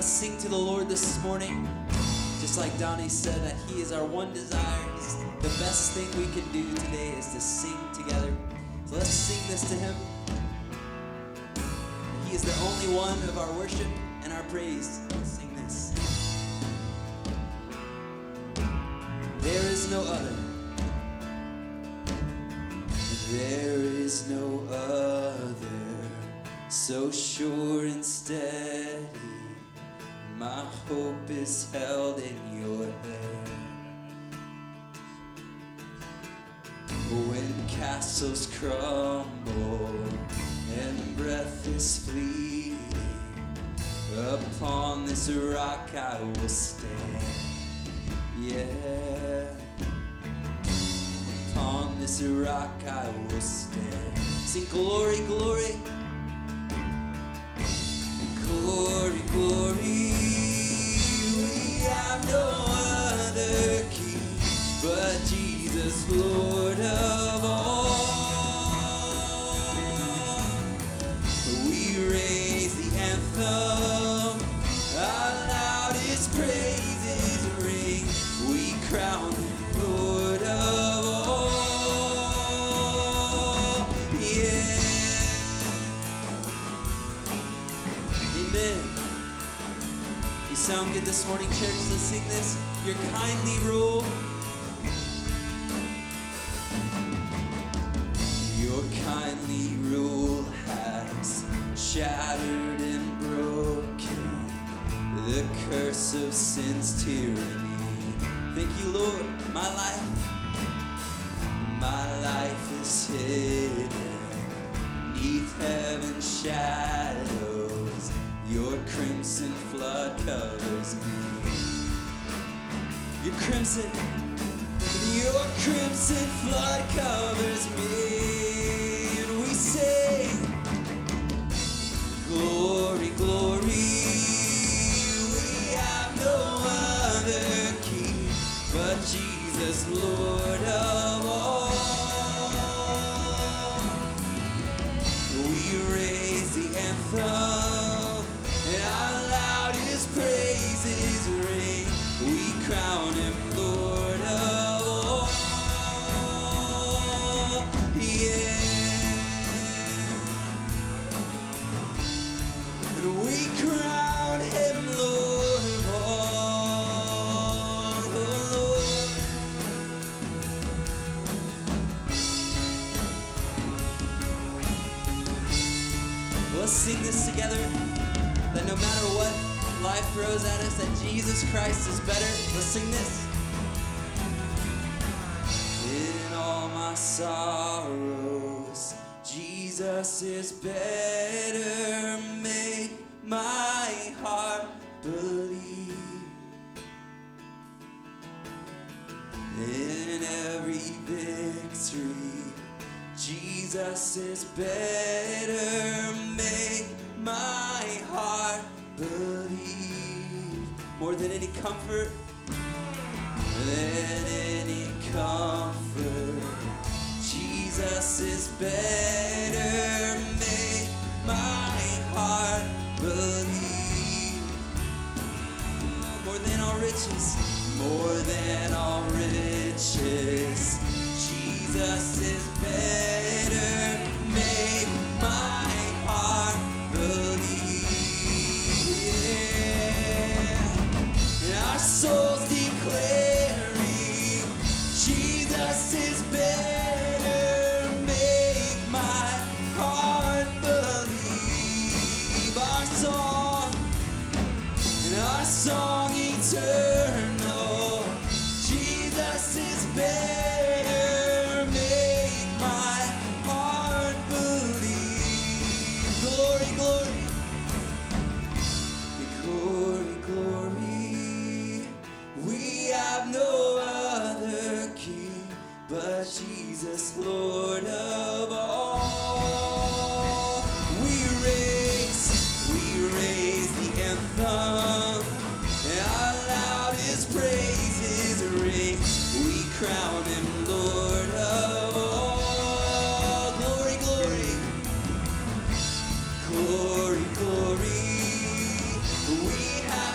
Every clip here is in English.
sing to the Lord this morning. Just like Donnie said, that He is our one desire. The best thing we can do today is to sing together. So let's sing this to Him. He is the only one of our worship and our praise. Let's sing this. There is no other. There is no other, so sure and steady. My hope is held in your hand. When castles crumble and breath is fleeting, upon this rock I will stand. Yeah. Upon this rock I will stand. Sing glory, glory. Glory, glory. We have no other King but Jesus, Lord of all. We raise the anthem, our loudest praises ring. We crown Him Lord of all. Yeah. Amen. You sound good this morning, church. Let's sing this. Your kindly rule. Your kindly rule has shattered and broken the curse of sin's tyranny. Thank you, Lord. My life is hidden neath heaven's shadows. Your crimson flood covers me. Your crimson flood covers me. And we say, glory, glory. We have no other King but Jesus, Lord of all. We raise the anthem, and our loudest praises ring. We crown Him Lord of all. Yeah. And we crown Him Lord of all. Oh, Lord. Let's sing this together. That no matter what life throws at us, that Jesus Christ is better. Let's sing this. In all my sorrows, Jesus is better. Make my heart believe. In every victory, Jesus is better. Make my heart believe. More than any comfort, than any comfort, Jesus is better. Make my heart believe. More than all riches, more than all riches, Jesus is better. Make my heart believe. Yeah. Our souls declaring Jesus is better. Make my heart believe. Our song eternal. Jesus is better. Make my heart believe. Glory, glory. Glory, glory. We have no other King but Jesus, Lord of all. We raise the anthem, and our loudest praises ring. We crown Him Lord of all. Glory, glory. Glory, glory. We have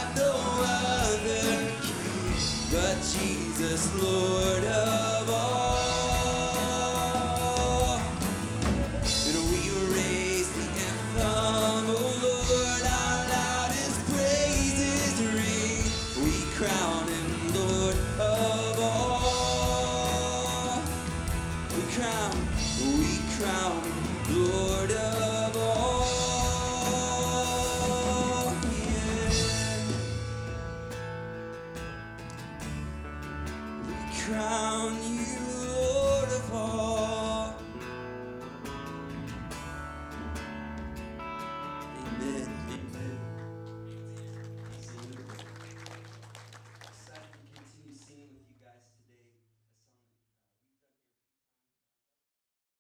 crown Lord of all